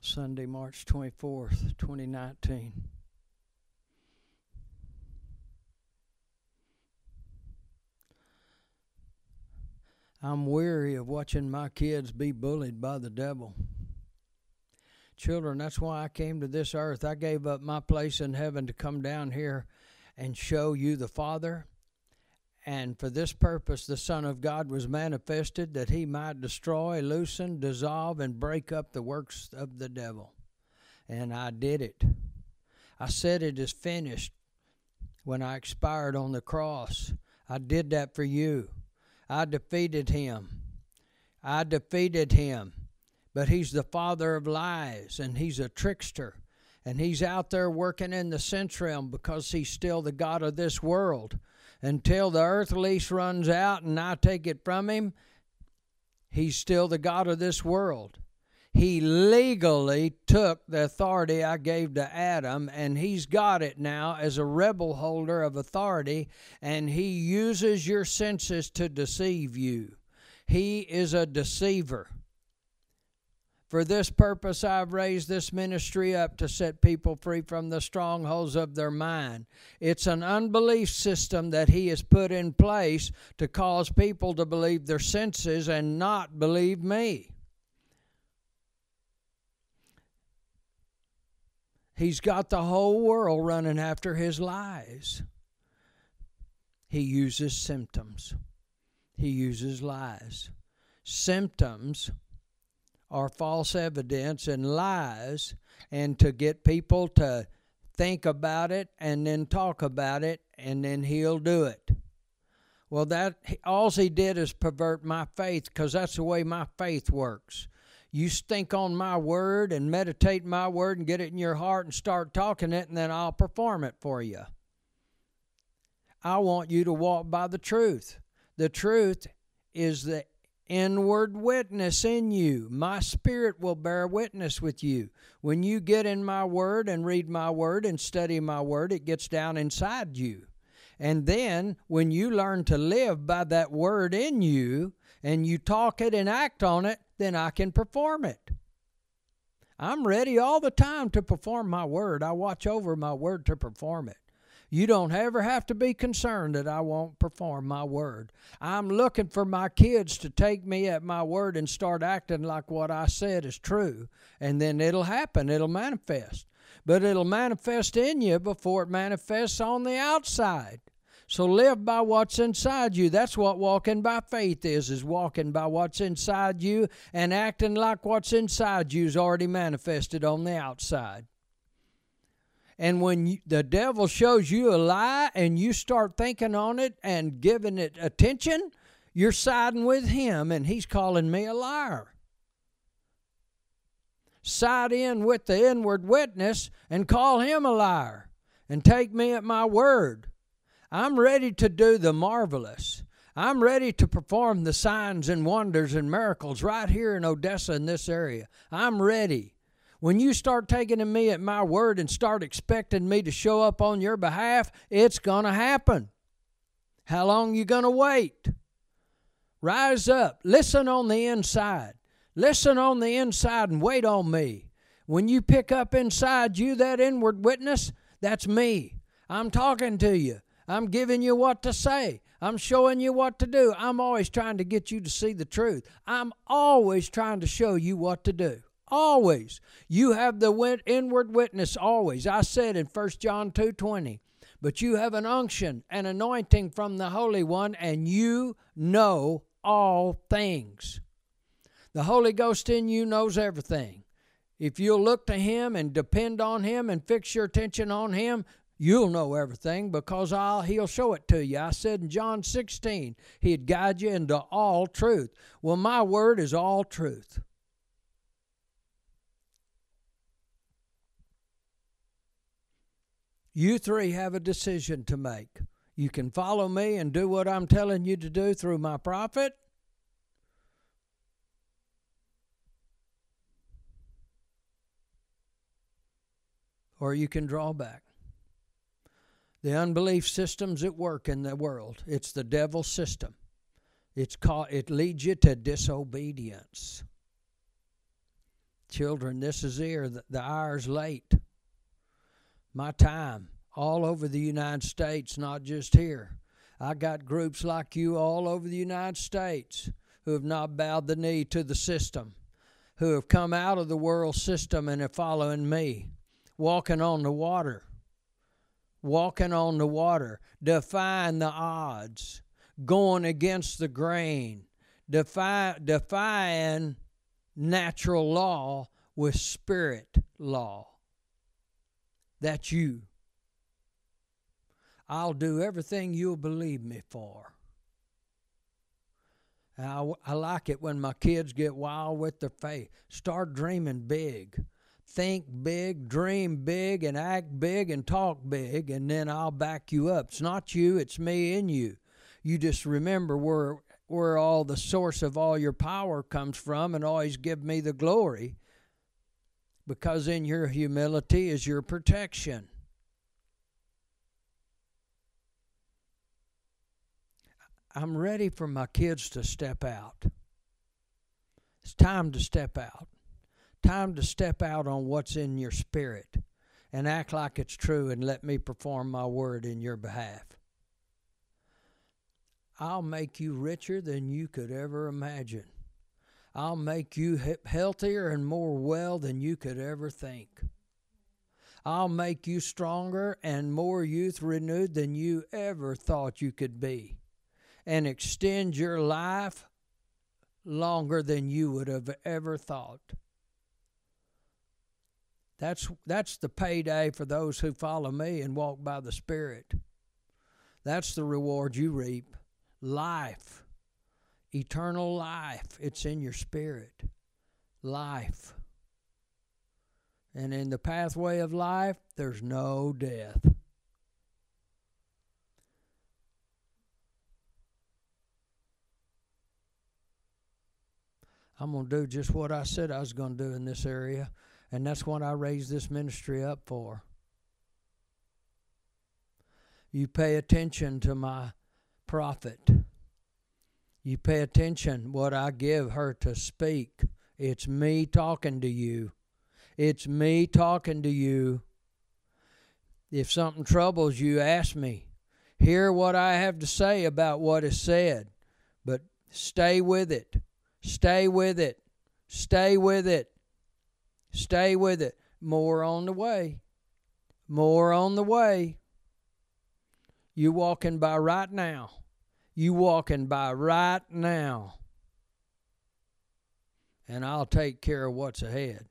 Sunday, March 24th, 2019. I'm weary of watching my kids be bullied by the devil. Children, that's why I came to this earth. I gave up my place in heaven to come down here and show you the Father. And for this purpose, the Son of God was manifested, that he might destroy, loosen, dissolve, and break up the works of the devil. And I did it. I said it is finished when I expired on the cross. I did that for you. I defeated him. But he's the father of lies, and he's a trickster. And he's out there working in the sense realm because he's still the God of this world. Until the earth lease runs out and I take it from him, he's still the God of this world. He legally took the authority I gave to Adam, and he's got it now as a rebel holder of authority, and he uses your senses to deceive you. He is a deceiver. For this purpose, I've raised this ministry up to set people free from the strongholds of their mind. It's an unbelief system that he has put in place to cause people to believe their senses and not believe me. He's got the whole world running after his lies. He uses symptoms. He uses lies. Symptoms are false evidence and lies, and to get people to think about it and then talk about it, and then he'll do it. Well, that all he did is pervert my faith, because that's the way my faith works. You think on my word and meditate my word and get it in your heart and start talking it, and then I'll perform it for you. I want you to walk by the truth. The truth is the inward witness in you. My spirit will bear witness with you. When you get in my word and read my word and study my word, it gets down inside you. And then when you learn to live by that word in you, and you talk it and act on it, then I can perform it. I'm ready all the time to perform my word. I watch over my word to perform it. You don't ever have to be concerned that I won't perform my word. I'm looking for my kids to take me at my word and start acting like what I said is true. And then it'll happen. It'll manifest. But it'll manifest in you before it manifests on the outside. So live by what's inside you. That's what walking by faith is walking by what's inside you and acting like what's inside you is already manifested on the outside. And when the devil shows you a lie and you start thinking on it and giving it attention, you're siding with him, and he's calling me a liar. Side in with the inward witness and call him a liar and take me at my word. I'm ready to do the marvelous. I'm ready to perform the signs and wonders and miracles right here in Odessa in this area. I'm ready. When you start taking me at my word and start expecting me to show up on your behalf, it's going to happen. How long are you going to wait? Rise up. Listen on the inside. Listen on the inside and wait on me. When you pick up inside you that inward witness, that's me. I'm talking to you. I'm giving you what to say. I'm showing you what to do. I'm always trying to get you to see the truth. I'm always trying to show you what to do. Always. You have the inward witness always. I said in 1 John 2:20, but you have an unction, an anointing from the Holy One, and you know all things. The Holy Ghost in you knows everything. If you'll look to him and depend on him and fix your attention on him, you'll know everything, because he'll show it to you. I said in John 16, he'd guide you into all truth. Well, my word is all truth. You three have a decision to make. You can follow me and do what I'm telling you to do through my prophet, or you can draw back. The unbelief system's at work in the world. It's the devil's system. It leads you to disobedience. children, this is here. The hour's late. My time, all over the United States, not just here. I got groups like you all over the United States who have not bowed the knee to the system, who have come out of the world system and are following me, walking on the water, defying the odds, going against the grain, defying natural law with spirit law. That's you. I'll do everything you'll believe me for. And I like it when my kids get wild with their faith. Start dreaming big. Think big, dream big, and act big, and talk big, and then I'll back you up. It's not you, it's me in you. You just remember where all the source of all your power comes from, and always give me the glory, because in your humility is your protection. I'm ready for my kids to step out. It's time to step out. Time to step out on what's in your spirit and act like it's true, and let me perform my word in your behalf. I'll make you richer than you could ever imagine. I'll make you healthier and more well than you could ever think. I'll make you stronger and more youth renewed than you ever thought you could be, and extend your life longer than you would have ever thought. That's the payday for those who follow me and walk by the Spirit. That's the reward you reap. Life. Eternal life. It's in your spirit. Life. And in the pathway of life, there's no death. I'm going to do just what I said I was going to do in this area. And that's what I raised this ministry up for. You pay attention to my prophet. You pay attention what I give her to speak. It's me talking to you. It's me talking to you. If something troubles you, ask me. Hear what I have to say about what is said. But stay with it. Stay with it. Stay with it. Stay with it. More on the way. More on the way. You walking by right now. You walking by right now. And I'll take care of what's ahead.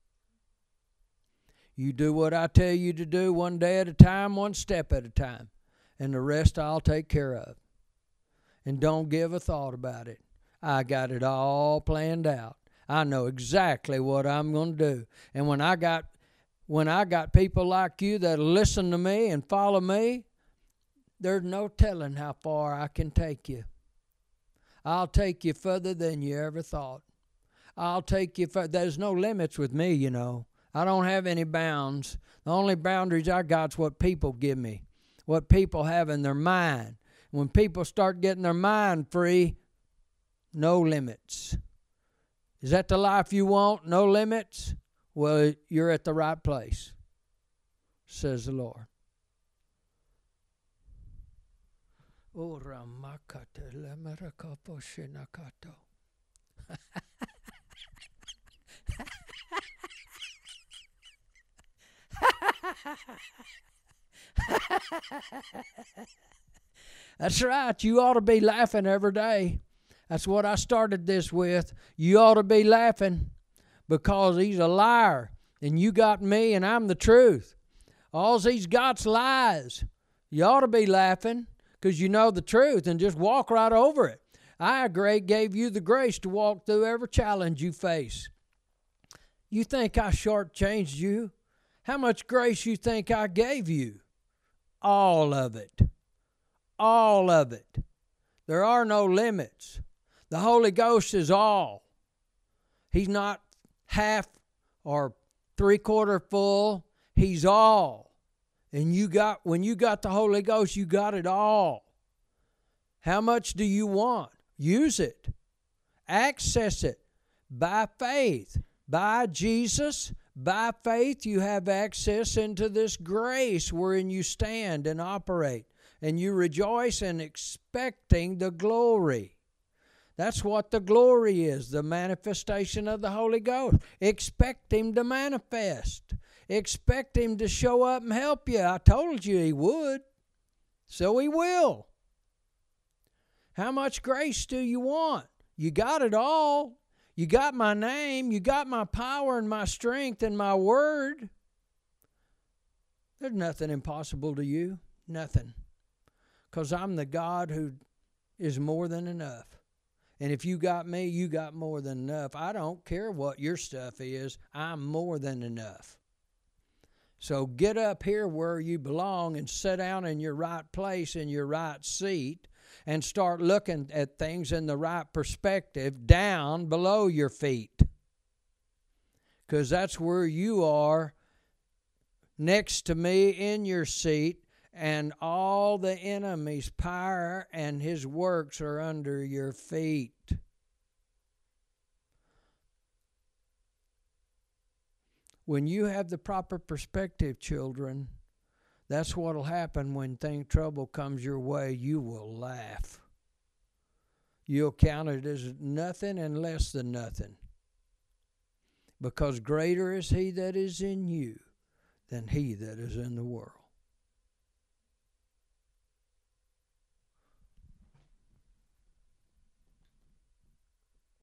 You do what I tell you to do, one day at a time, one step at a time. And the rest I'll take care of. And don't give a thought about it. I got it all planned out. I know exactly what I'm going to do. And when I got people like you that listen to me and follow me, there's no telling how far I can take you. I'll take you further than you ever thought. I'll take you further. There's no limits with me, you know. I don't have any bounds. The only boundaries I got is what people give me, what people have in their mind. When people start getting their mind free, no limits. Is that the life you want? No limits? Well, you're at the right place, says the Lord. That's right. You ought to be laughing every day. That's what I started this with. You ought to be laughing because he's a liar. And you got me and I'm the truth. All he's got's lies. You ought to be laughing because you know the truth and just walk right over it. I gave you the grace to walk through every challenge you face. You think I shortchanged you? How much grace you think I gave you? All of it. All of it. There are no limits. The Holy Ghost is all. He's not half or 3/4 full. He's all. And when you got the Holy Ghost, you got it all. How much do you want? Use it. Access it by faith. By Jesus, by faith, you have access into this grace wherein you stand and operate, and you rejoice in expecting the glory. That's what the glory is, the manifestation of the Holy Ghost. Expect Him to manifest. Expect Him to show up and help you. I told you He would, so He will. How much grace do you want? You got it all. You got my name. You got my power and my strength and my word. There's nothing impossible to you. Nothing. Because I'm the God who is more than enough. And if you got me, you got more than enough. I don't care what your stuff is. I'm more than enough. So get up here where you belong and sit down in your right place, in your right seat, and start looking at things in the right perspective down below your feet. Because that's where you are, next to me in your seat, and all the enemy's power and his works are under your feet. When you have the proper perspective, children, that's what will happen when trouble comes your way. You will laugh. You'll count it as nothing and less than nothing. Because greater is He that is in you than he that is in the world.